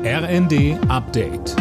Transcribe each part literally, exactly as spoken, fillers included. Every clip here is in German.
R N D Update.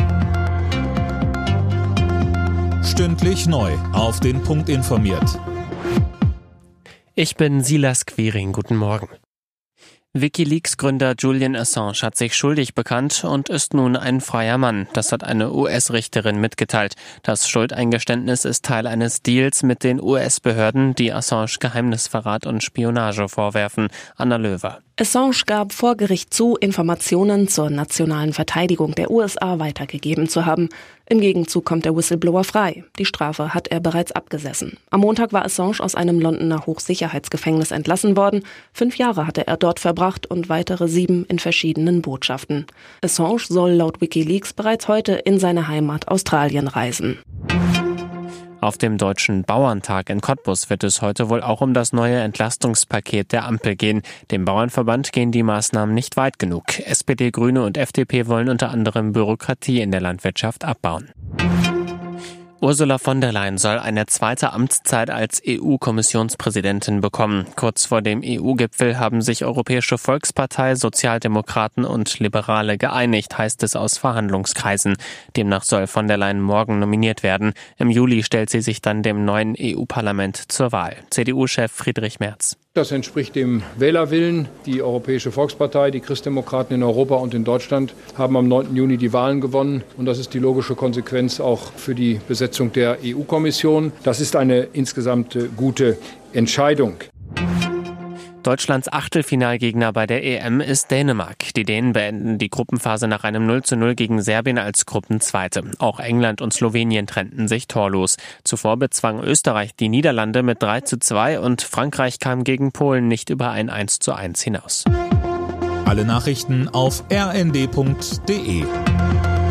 Stündlich neu auf den Punkt informiert. Ich bin Silas Quiring. Guten Morgen. WikiLeaks-Gründer Julian Assange hat sich schuldig bekannt und ist nun ein freier Mann. Das hat eine U S-Richterin mitgeteilt. Das Schuldeingeständnis ist Teil eines Deals mit den U S-Behörden, die Assange Geheimnisverrat und Spionage vorwerfen. Anna Löwer. Assange gab vor Gericht zu, Informationen zur nationalen Verteidigung der U S A weitergegeben zu haben. Im Gegenzug kommt der Whistleblower frei. Die Strafe hat er bereits abgesessen. Am Montag war Assange aus einem Londoner Hochsicherheitsgefängnis entlassen worden. Fünf Jahre hatte er dort verbracht und weitere sieben in verschiedenen Botschaften. Assange soll laut WikiLeaks bereits heute in seine Heimat Australien reisen. Auf dem Deutschen Bauerntag in Cottbus wird es heute wohl auch um das neue Entlastungspaket der Ampel gehen. Dem Bauernverband gehen die Maßnahmen nicht weit genug. S P D, Grüne und F D P wollen unter anderem Bürokratie in der Landwirtschaft abbauen. Ursula von der Leyen soll eine zweite Amtszeit als E U-Kommissionspräsidentin bekommen. Kurz vor dem E U-Gipfel haben sich Europäische Volkspartei, Sozialdemokraten und Liberale geeinigt, heißt es aus Verhandlungskreisen. Demnach soll von der Leyen morgen nominiert werden. Im Juli stellt sie sich dann dem neuen E U-Parlament zur Wahl. C D U-Chef Friedrich Merz. Das entspricht dem Wählerwillen. Die Europäische Volkspartei, die Christdemokraten in Europa und in Deutschland haben am neunten Juni die Wahlen gewonnen. Und das ist die logische Konsequenz auch für die Besetzung der E U-Kommission. Das ist eine insgesamt gute Entscheidung. Deutschlands Achtelfinalgegner bei der E M ist Dänemark. Die Dänen beenden die Gruppenphase nach einem null zu null gegen Serbien als Gruppenzweite. Auch England und Slowenien trennten sich torlos. Zuvor bezwang Österreich die Niederlande mit drei zu zwei und Frankreich kam gegen Polen nicht über ein eins zu eins hinaus. Alle Nachrichten auf r n d punkt d e.